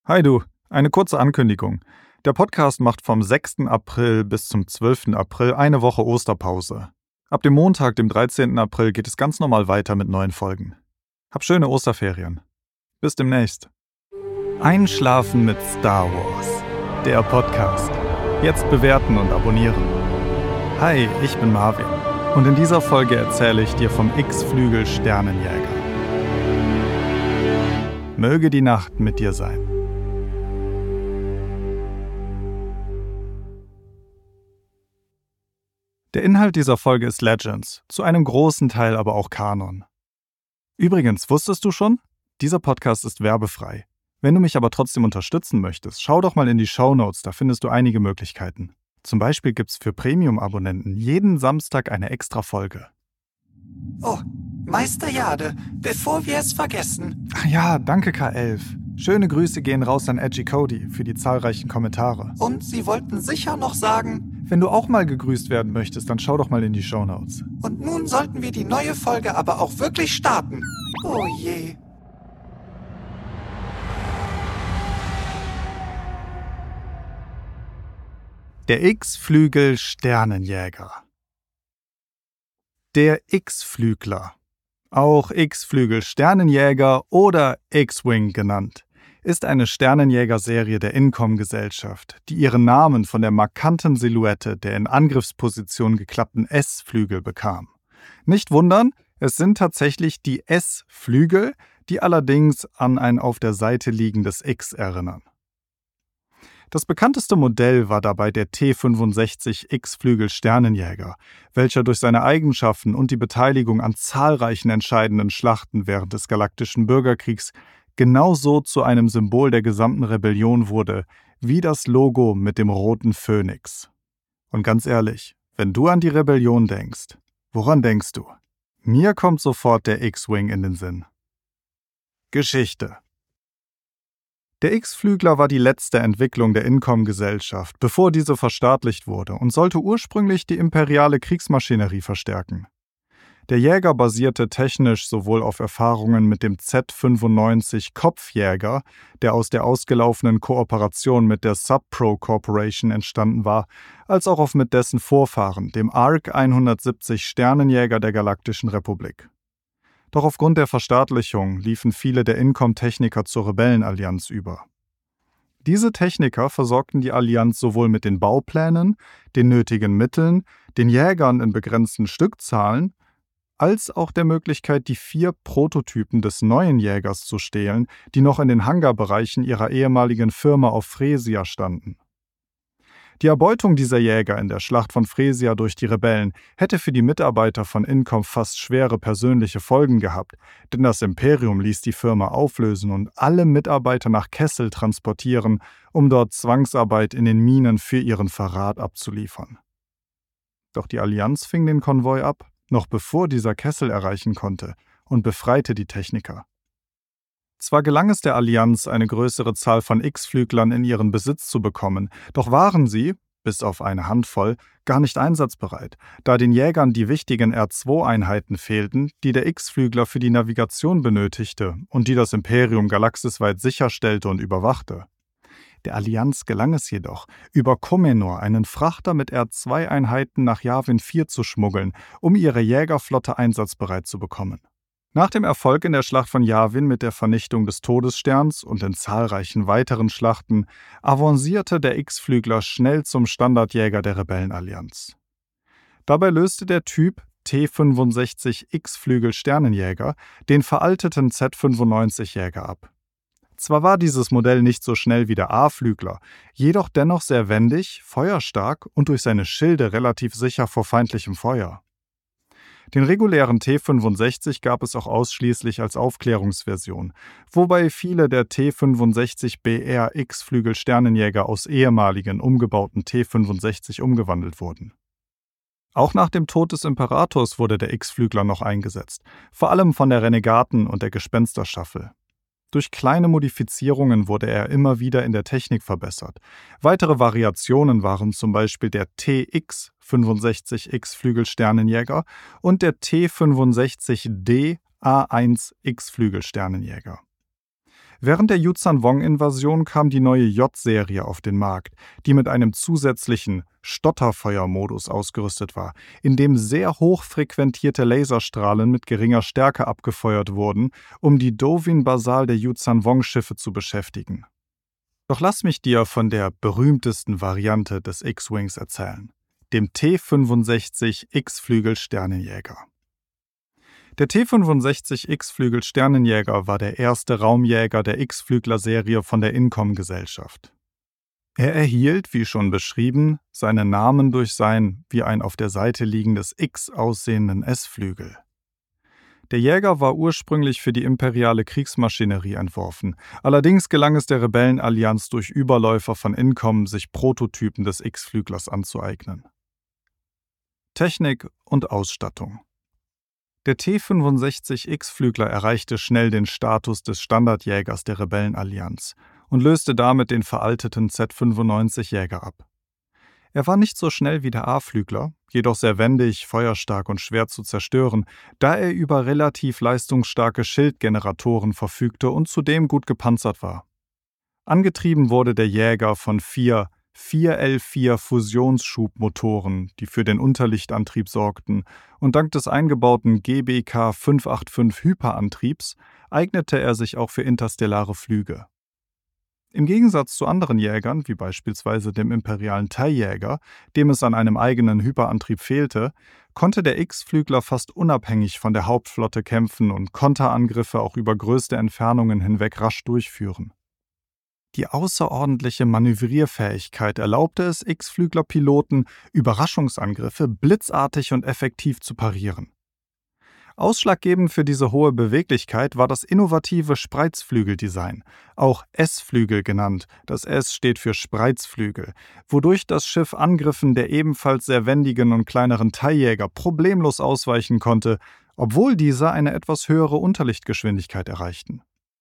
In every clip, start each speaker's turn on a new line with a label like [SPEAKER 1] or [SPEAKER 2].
[SPEAKER 1] Hi du, eine kurze Ankündigung. Der Podcast macht vom 6. April bis zum 12. April eine Woche Osterpause. Ab dem Montag, dem 13. April, geht es ganz normal weiter mit neuen Folgen. Hab schöne Osterferien. Bis demnächst. Einschlafen mit Star Wars. Der Podcast. Jetzt bewerten und abonnieren. Hi, ich bin Marvin und in dieser Folge erzähle ich dir vom X-Flügel Sternenjäger. Möge die Nacht mit dir sein. Der Inhalt dieser Folge ist Legends, zu einem großen Teil aber auch Kanon. Übrigens, wusstest du schon? Dieser Podcast ist werbefrei. Wenn du mich aber trotzdem unterstützen möchtest, schau doch mal in die Shownotes, da findest du einige Möglichkeiten. Zum Beispiel gibt's für Premium-Abonnenten jeden Samstag eine extra Folge.
[SPEAKER 2] Oh, Meister Jade, bevor wir es vergessen.
[SPEAKER 1] Ach ja, danke K11. Schöne Grüße gehen raus an Edgy Cody für die zahlreichen Kommentare.
[SPEAKER 2] Und Sie wollten sicher noch sagen...
[SPEAKER 1] Wenn du auch mal gegrüßt werden möchtest, dann schau doch mal in die Shownotes.
[SPEAKER 2] Und nun sollten wir die neue Folge aber auch wirklich starten. Oh je.
[SPEAKER 1] Der X-Flügel Sternenjäger. Der X-Flügler, auch X-Flügel Sternenjäger oder X-Wing genannt, ist eine Sternenjäger-Serie der Incom-Gesellschaft, die ihren Namen von der markanten Silhouette der in Angriffsposition geklappten S-Flügel bekam. Nicht wundern, es sind tatsächlich die S-Flügel, die allerdings an ein auf der Seite liegendes X erinnern. Das bekannteste Modell war dabei der T-65 X-Flügel Sternenjäger, welcher durch seine Eigenschaften und die Beteiligung an zahlreichen entscheidenden Schlachten während des Galaktischen Bürgerkriegs genauso zu einem Symbol der gesamten Rebellion wurde, wie das Logo mit dem roten Phönix. Und ganz ehrlich, wenn du an die Rebellion denkst, woran denkst du? Mir kommt sofort der X-Wing in den Sinn. Geschichte. Der X-Flügler war die letzte Entwicklung der Incom-Gesellschaft, bevor diese verstaatlicht wurde und sollte ursprünglich die imperiale Kriegsmaschinerie verstärken. Der Jäger basierte technisch sowohl auf Erfahrungen mit dem Z-95 Kopfjäger, der aus der ausgelaufenen Kooperation mit der Subpro Corporation entstanden war, als auch auf mit dessen Vorfahren, dem ARC 170 Sternenjäger der Galaktischen Republik. Doch aufgrund der Verstaatlichung liefen viele der Incom-Techniker zur Rebellenallianz über. Diese Techniker versorgten die Allianz sowohl mit den Bauplänen, den nötigen Mitteln, den Jägern in begrenzten Stückzahlen, als auch der Möglichkeit, die 4 Prototypen des neuen Jägers zu stehlen, die noch in den Hangarbereichen ihrer ehemaligen Firma auf Fresia standen. Die Erbeutung dieser Jäger in der Schlacht von Fresia durch die Rebellen hätte für die Mitarbeiter von Incom fast schwere persönliche Folgen gehabt, denn das Imperium ließ die Firma auflösen und alle Mitarbeiter nach Kessel transportieren, um dort Zwangsarbeit in den Minen für ihren Verrat abzuliefern. Doch die Allianz fing den Konvoi ab, noch bevor dieser Kessel erreichen konnte, und befreite die Techniker. Zwar gelang es der Allianz, eine größere Zahl von X-Flüglern in ihren Besitz zu bekommen, doch waren sie, bis auf eine Handvoll, gar nicht einsatzbereit, da den Jägern die wichtigen R2-Einheiten fehlten, die der X-Flügler für die Navigation benötigte und die das Imperium galaxisweit sicherstellte und überwachte. Der Allianz gelang es jedoch, über Comenor einen Frachter mit R2-Einheiten nach Yavin 4 zu schmuggeln, um ihre Jägerflotte einsatzbereit zu bekommen. Nach dem Erfolg in der Schlacht von Yavin mit der Vernichtung des Todessterns und in zahlreichen weiteren Schlachten avancierte der X-Flügler schnell zum Standardjäger der Rebellenallianz. Dabei löste der Typ T-65 X-Flügel Sternenjäger den veralteten Z-95-Jäger ab. Zwar war dieses Modell nicht so schnell wie der A-Flügler, jedoch dennoch sehr wendig, feuerstark und durch seine Schilde relativ sicher vor feindlichem Feuer. Den regulären T-65 gab es auch ausschließlich als Aufklärungsversion, wobei viele der T-65BR X-Flügel Sternenjäger aus ehemaligen, umgebauten T-65 umgewandelt wurden. Auch nach dem Tod des Imperators wurde der X-Flügler noch eingesetzt, vor allem von der Renegaten- und der Gespensterstaffel. Durch kleine Modifizierungen wurde er immer wieder in der Technik verbessert. Weitere Variationen waren zum Beispiel der TX-65 X-Flügel Sternenjäger und der T-65D A1 X-Flügel Sternenjäger. Während der Yuuzhan-Vong-Invasion kam die neue J-Serie auf den Markt, die mit einem zusätzlichen Stotterfeuermodus ausgerüstet war, in dem sehr hochfrequentierte Laserstrahlen mit geringer Stärke abgefeuert wurden, um die Dovin-Basal der Yuuzhan-Vong-Schiffe zu beschäftigen. Doch lass mich dir von der berühmtesten Variante des X-Wings erzählen, dem T-65 X-Flügel-Sternenjäger. Der T-65 X-Flügel-Sternenjäger war der erste Raumjäger der X-Flügler-Serie von der Incom-Gesellschaft. Er erhielt, wie schon beschrieben, seinen Namen durch sein wie ein auf der Seite liegendes X aussehenden S-Flügel. Der Jäger war ursprünglich für die imperiale Kriegsmaschinerie entworfen, allerdings gelang es der Rebellenallianz durch Überläufer von Incom, sich Prototypen des X-Flüglers anzueignen. Technik und Ausstattung. Der T-65 X-Flügler erreichte schnell den Status des Standardjägers der Rebellenallianz und löste damit den veralteten Z-95-Jäger ab. Er war nicht so schnell wie der A-Flügler, jedoch sehr wendig, feuerstark und schwer zu zerstören, da er über relativ leistungsstarke Schildgeneratoren verfügte und zudem gut gepanzert war. Angetrieben wurde der Jäger von 4L4 Fusionsschubmotoren, die für den Unterlichtantrieb sorgten, und dank des eingebauten GBK 585 Hyperantriebs eignete er sich auch für interstellare Flüge. Im Gegensatz zu anderen Jägern, wie beispielsweise dem imperialen TIE-Jäger, dem es an einem eigenen Hyperantrieb fehlte, konnte der X-Flügler fast unabhängig von der Hauptflotte kämpfen und Konterangriffe auch über größte Entfernungen hinweg rasch durchführen. Die außerordentliche Manövrierfähigkeit erlaubte es X-Flügler-Piloten, Überraschungsangriffe blitzartig und effektiv zu parieren. Ausschlaggebend für diese hohe Beweglichkeit war das innovative Spreizflügeldesign, auch S-Flügel genannt, das S steht für Spreizflügel, wodurch das Schiff Angriffen der ebenfalls sehr wendigen und kleineren TIE-Jäger problemlos ausweichen konnte, obwohl diese eine etwas höhere Unterlichtgeschwindigkeit erreichten.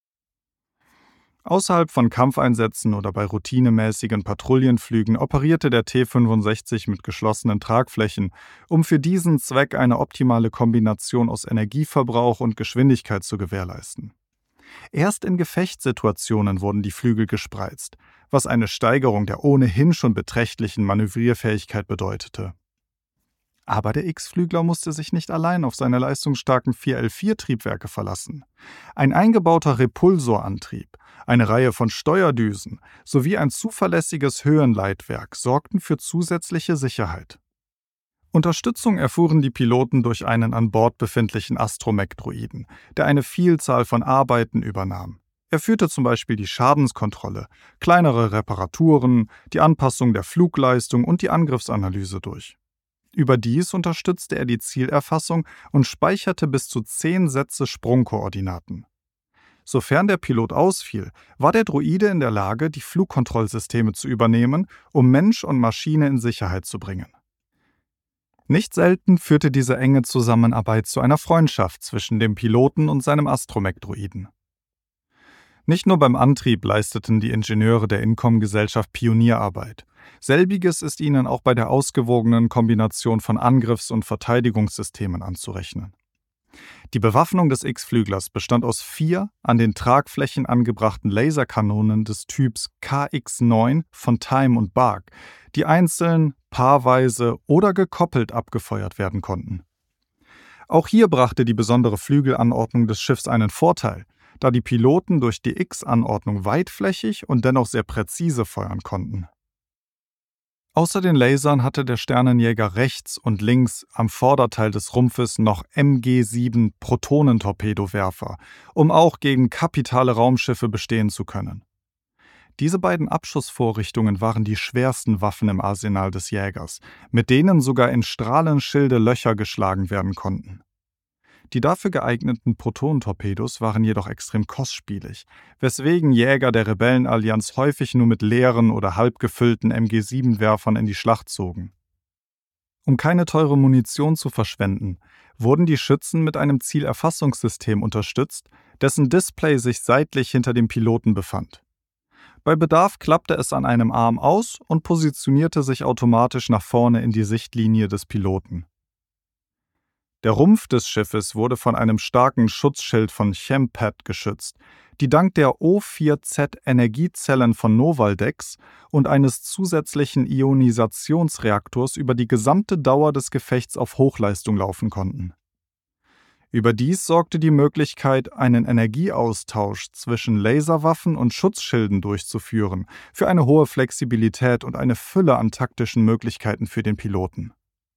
[SPEAKER 1] Außerhalb von Kampfeinsätzen oder bei routinemäßigen Patrouillenflügen operierte der T-65 mit geschlossenen Tragflächen, um für diesen Zweck eine optimale Kombination aus Energieverbrauch und Geschwindigkeit zu gewährleisten. Erst in Gefechtssituationen wurden die Flügel gespreizt, was eine Steigerung der ohnehin schon beträchtlichen Manövrierfähigkeit bedeutete. Aber der X-Flügler musste sich nicht allein auf seine leistungsstarken 4L4-Triebwerke verlassen. Ein eingebauter Repulsorantrieb, eine Reihe von Steuerdüsen sowie ein zuverlässiges Höhenleitwerk sorgten für zusätzliche Sicherheit. Unterstützung erfuhren die Piloten durch einen an Bord befindlichen Astromech-Droiden, der eine Vielzahl von Arbeiten übernahm. Er führte zum Beispiel die Schadenskontrolle, kleinere Reparaturen, die Anpassung der Flugleistung und die Angriffsanalyse durch. Überdies unterstützte er die Zielerfassung und speicherte bis zu 10 Sätze Sprungkoordinaten. Sofern der Pilot ausfiel, war der Droide in der Lage, die Flugkontrollsysteme zu übernehmen, um Mensch und Maschine in Sicherheit zu bringen. Nicht selten führte diese enge Zusammenarbeit zu einer Freundschaft zwischen dem Piloten und seinem Astromech-Droiden. Nicht nur beim Antrieb leisteten die Ingenieure der Incom-Gesellschaft Pionierarbeit. Selbiges ist ihnen auch bei der ausgewogenen Kombination von Angriffs- und Verteidigungssystemen anzurechnen. Die Bewaffnung des X-Flüglers bestand aus 4 an den Tragflächen angebrachten Laserkanonen des Typs KX-9 von Time und Bark, die einzeln, paarweise oder gekoppelt abgefeuert werden konnten. Auch hier brachte die besondere Flügelanordnung des Schiffs einen Vorteil, da die Piloten durch die X-Anordnung weitflächig und dennoch sehr präzise feuern konnten. Außer den Lasern hatte der Sternenjäger rechts und links am Vorderteil des Rumpfes noch MG-7 Protonentorpedowerfer, um auch gegen kapitale Raumschiffe bestehen zu können. Diese beiden Abschussvorrichtungen waren die schwersten Waffen im Arsenal des Jägers, mit denen sogar in Strahlenschilde Löcher geschlagen werden konnten. Die dafür geeigneten Protonentorpedos waren jedoch extrem kostspielig, weswegen Jäger der Rebellenallianz häufig nur mit leeren oder halb gefüllten MG-7-Werfern in die Schlacht zogen. Um keine teure Munition zu verschwenden, wurden die Schützen mit einem Zielerfassungssystem unterstützt, dessen Display sich seitlich hinter dem Piloten befand. Bei Bedarf klappte es an einem Arm aus und positionierte sich automatisch nach vorne in die Sichtlinie des Piloten. Der Rumpf des Schiffes wurde von einem starken Schutzschild von Chempad geschützt, die dank der O4Z-Energiezellen von Novaldex und eines zusätzlichen Ionisationsreaktors über die gesamte Dauer des Gefechts auf Hochleistung laufen konnten. Überdies sorgte die Möglichkeit, einen Energieaustausch zwischen Laserwaffen und Schutzschilden durchzuführen, für eine hohe Flexibilität und eine Fülle an taktischen Möglichkeiten für den Piloten.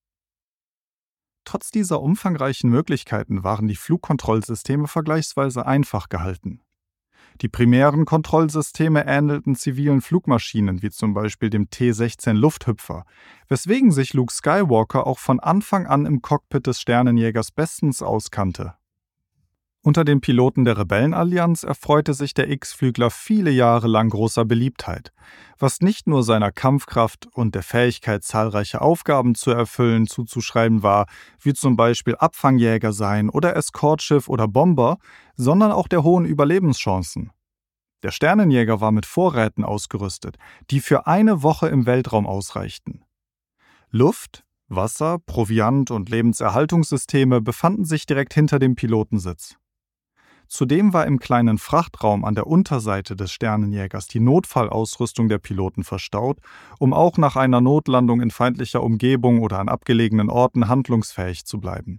[SPEAKER 1] Trotz dieser umfangreichen Möglichkeiten waren die Flugkontrollsysteme vergleichsweise einfach gehalten. Die primären Kontrollsysteme ähnelten zivilen Flugmaschinen wie zum Beispiel dem T-16 Lufthüpfer, weswegen sich Luke Skywalker auch von Anfang an im Cockpit des Sternenjägers bestens auskannte. Unter den Piloten der Rebellenallianz erfreute sich der X-Flügler viele Jahre lang großer Beliebtheit, was nicht nur seiner Kampfkraft und der Fähigkeit, zahlreiche Aufgaben zu erfüllen, zuzuschreiben war, wie zum Beispiel Abfangjäger sein oder Eskortschiff oder Bomber, sondern auch der hohen Überlebenschancen. Der Sternenjäger war mit Vorräten ausgerüstet, die für eine Woche im Weltraum ausreichten. Luft, Wasser, Proviant und Lebenserhaltungssysteme befanden sich direkt hinter dem Pilotensitz. Zudem war im kleinen Frachtraum an der Unterseite des Sternenjägers die Notfallausrüstung der Piloten verstaut, um auch nach einer Notlandung in feindlicher Umgebung oder an abgelegenen Orten handlungsfähig zu bleiben.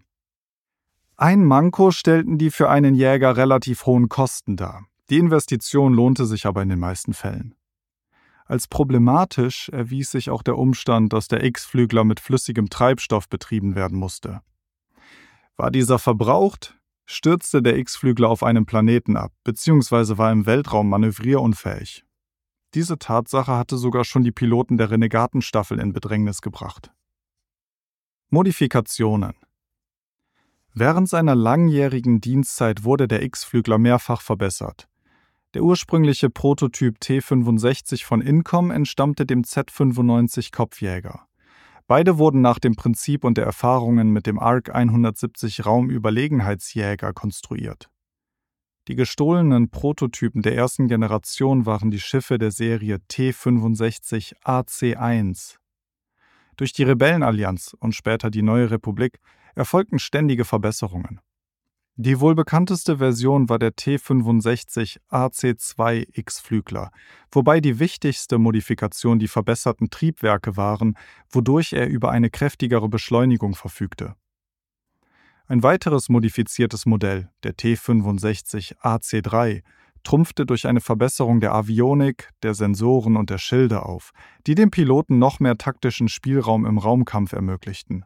[SPEAKER 1] Ein Manko stellten die für einen Jäger relativ hohen Kosten dar. Die Investition lohnte sich aber in den meisten Fällen. Als problematisch erwies sich auch der Umstand, dass der X-Flügler mit flüssigem Treibstoff betrieben werden musste. War dieser verbraucht, stürzte der X-Flügler auf einem Planeten ab, bzw. war im Weltraum manövrierunfähig. Diese Tatsache hatte sogar schon die Piloten der Renegatenstaffel in Bedrängnis gebracht. Modifikationen. Während seiner langjährigen Dienstzeit wurde der X-Flügler mehrfach verbessert. Der ursprüngliche Prototyp T-65 von Incom entstammte dem Z-95 Kopfjäger. Beide wurden nach dem Prinzip und der Erfahrungen mit dem ARC 170 Raumüberlegenheitsjäger konstruiert. Die gestohlenen Prototypen der ersten Generation waren die Schiffe der Serie T-65 AC-1. Durch die Rebellenallianz und später die Neue Republik erfolgten ständige Verbesserungen. Die wohl bekannteste Version war der T-65 AC-2 X-Flügler, wobei die wichtigste Modifikation die verbesserten Triebwerke waren, wodurch er über eine kräftigere Beschleunigung verfügte. Ein weiteres modifiziertes Modell, der T-65 AC-3, trumpfte durch eine Verbesserung der Avionik, der Sensoren und der Schilde auf, die dem Piloten noch mehr taktischen Spielraum im Raumkampf ermöglichten.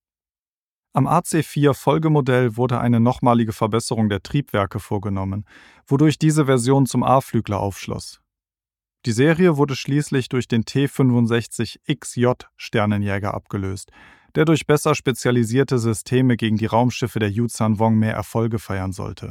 [SPEAKER 1] Am AC-4-Folgemodell wurde eine nochmalige Verbesserung der Triebwerke vorgenommen, wodurch diese Version zum A-Flügler aufschloss. Die Serie wurde schließlich durch den T-65 XJ Sternenjäger abgelöst, der durch besser spezialisierte Systeme gegen die Raumschiffe der Yuuzhan Vong mehr Erfolge feiern sollte.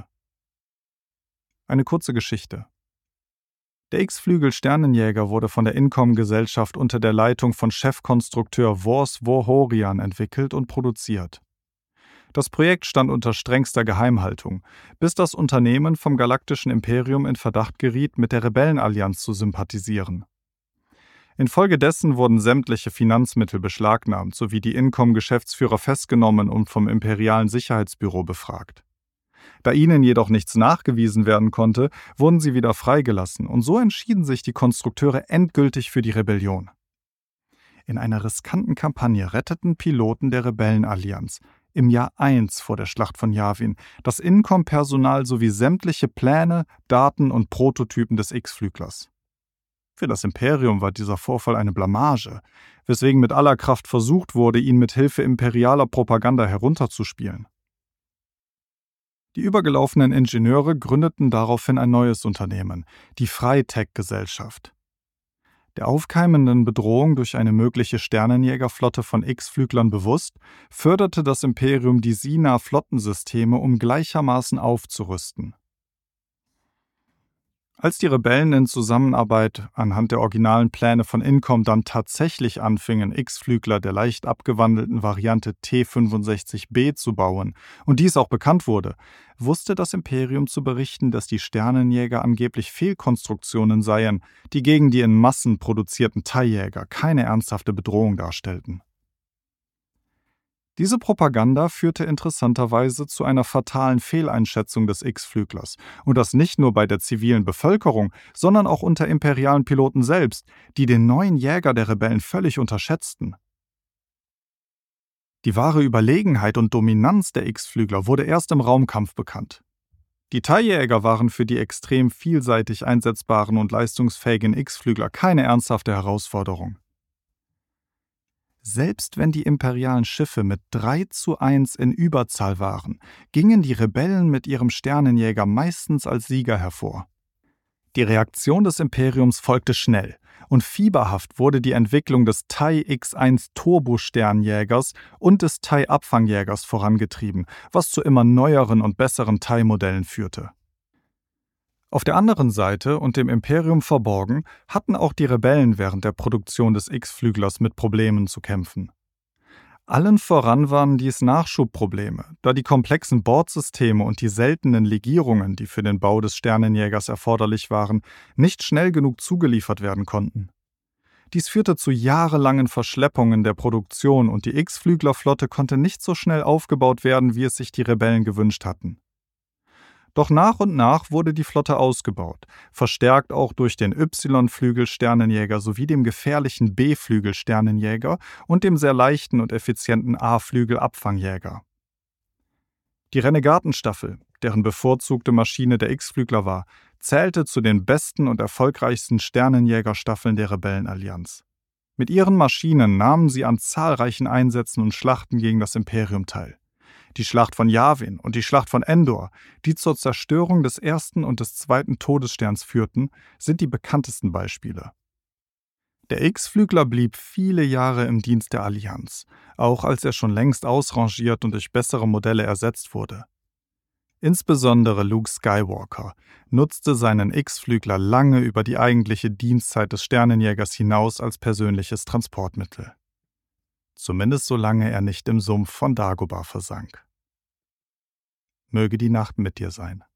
[SPEAKER 1] Eine kurze Geschichte. Der X-Flügel-Sternenjäger wurde von der Incom-Gesellschaft unter der Leitung von Chefkonstrukteur Wors Wohorian entwickelt und produziert. Das Projekt stand unter strengster Geheimhaltung, bis das Unternehmen vom Galaktischen Imperium in Verdacht geriet, mit der Rebellenallianz zu sympathisieren. Infolgedessen wurden sämtliche Finanzmittel beschlagnahmt sowie die Incom-Geschäftsführer festgenommen und vom Imperialen Sicherheitsbüro befragt. Da ihnen jedoch nichts nachgewiesen werden konnte, wurden sie wieder freigelassen und so entschieden sich die Konstrukteure endgültig für die Rebellion. In einer riskanten Kampagne retteten Piloten der Rebellenallianz im Jahr 1 vor der Schlacht von Yavin das Incom-Personal sowie sämtliche Pläne, Daten und Prototypen des X-Flüglers. Für das Imperium war dieser Vorfall eine Blamage, weswegen mit aller Kraft versucht wurde, ihn mit Hilfe imperialer Propaganda herunterzuspielen. Die übergelaufenen Ingenieure gründeten daraufhin ein neues Unternehmen, die Freitech-Gesellschaft. Der aufkeimenden Bedrohung durch eine mögliche Sternenjägerflotte von X-Flüglern bewusst, förderte das Imperium die Sina-Flottensysteme, um gleichermaßen aufzurüsten. Als die Rebellen in Zusammenarbeit anhand der originalen Pläne von Incom dann tatsächlich anfingen, X-Flügler der leicht abgewandelten Variante T-65B zu bauen und dies auch bekannt wurde, wusste das Imperium zu berichten, dass die Sternenjäger angeblich Fehlkonstruktionen seien, die gegen die in Massen produzierten TIE-Jäger keine ernsthafte Bedrohung darstellten. Diese Propaganda führte interessanterweise zu einer fatalen Fehleinschätzung des X-Flüglers. Und das nicht nur bei der zivilen Bevölkerung, sondern auch unter imperialen Piloten selbst, die den neuen Jäger der Rebellen völlig unterschätzten. Die wahre Überlegenheit und Dominanz der X-Flügler wurde erst im Raumkampf bekannt. Die TIE-Jäger waren für die extrem vielseitig einsetzbaren und leistungsfähigen X-Flügler keine ernsthafte Herausforderung. Selbst wenn die imperialen Schiffe mit 3:1 in Überzahl waren, gingen die Rebellen mit ihrem Sternenjäger meistens als Sieger hervor. Die Reaktion des Imperiums folgte schnell und fieberhaft wurde die Entwicklung des TIE X-1 Turbo-Sternjägers und des TIE Abfangjägers vorangetrieben, was zu immer neueren und besseren TIE-Modellen führte. Auf der anderen Seite und dem Imperium verborgen, hatten auch die Rebellen während der Produktion des X-Flüglers mit Problemen zu kämpfen. Allen voran waren dies Nachschubprobleme, da die komplexen Bordsysteme und die seltenen Legierungen, die für den Bau des Sternenjägers erforderlich waren, nicht schnell genug zugeliefert werden konnten. Dies führte zu jahrelangen Verschleppungen der Produktion und die X-Flüglerflotte konnte nicht so schnell aufgebaut werden, wie es sich die Rebellen gewünscht hatten. Doch nach und nach wurde die Flotte ausgebaut, verstärkt auch durch den Y-Flügel-Sternenjäger sowie dem gefährlichen B-Flügel-Sternenjäger und dem sehr leichten und effizienten A-Flügel-Abfangjäger. Die Renegatenstaffel, deren bevorzugte Maschine der X-Flügler war, zählte zu den besten und erfolgreichsten Sternenjägerstaffeln der Rebellenallianz. Mit ihren Maschinen nahmen sie an zahlreichen Einsätzen und Schlachten gegen das Imperium teil. Die Schlacht von Yavin und die Schlacht von Endor, die zur Zerstörung des ersten und des zweiten Todessterns führten, sind die bekanntesten Beispiele. Der X-Flügler blieb viele Jahre im Dienst der Allianz, auch als er schon längst ausrangiert und durch bessere Modelle ersetzt wurde. Insbesondere Luke Skywalker nutzte seinen X-Flügler lange über die eigentliche Dienstzeit des Sternenjägers hinaus als persönliches Transportmittel. Zumindest solange er nicht im Sumpf von Dagobah versank. Möge die Nacht mit dir sein.